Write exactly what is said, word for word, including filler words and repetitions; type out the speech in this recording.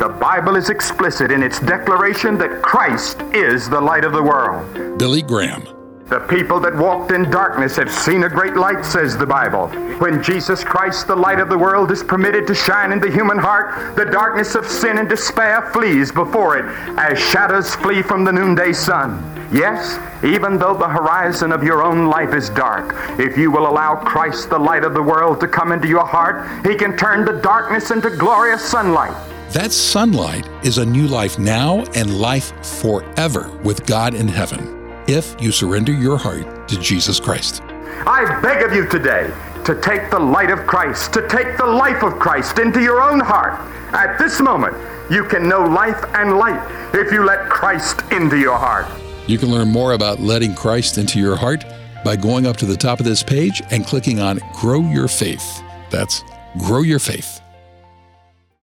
The Bible is explicit in its declaration that Christ is the light of the world. Billy Graham. The people that walked in darkness have seen a great light, says the Bible. When Jesus Christ, the light of the world, is permitted to shine in the human heart, the darkness of sin and despair flees before it as shadows flee from the noonday sun. Yes, even though the horizon of your own life is dark, if you will allow Christ, the light of the world, to come into your heart, He can turn the darkness into glorious sunlight. That sunlight is a new life now and life forever with God in heaven, if you surrender your heart to Jesus Christ. I beg of you today to take the light of Christ, to take the life of Christ into your own heart. At this moment, you can know life and light if you let Christ into your heart. You can learn more about letting Christ into your heart by going up to the top of this page and clicking on Grow Your Faith. That's Grow Your Faith.